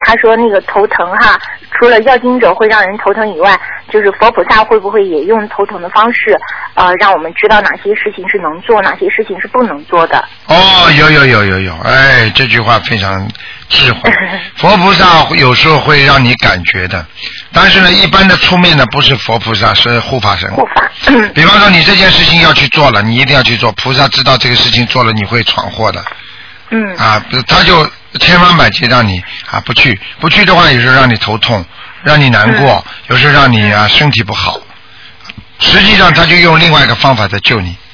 他说那个头疼哈，除了要经者会让人头疼以外，就是佛菩萨会不会也用头疼的方式，让我们知道哪些事情是能做，哪些事情是不能做的？ 哦，有，哎，这句话非常智慧。佛菩萨有时候会让你感觉的，但是呢，一般的出面的不是佛菩萨，是护法神。 护法。 比方说你这件事情要去做了，你一定要去做，菩萨知道这个事情做了你会闯祸的。他就千方百计让你不去的话，有时候让你头痛，让你难过，有时候让你身体不好。实际上他就用另外一个方法在救你。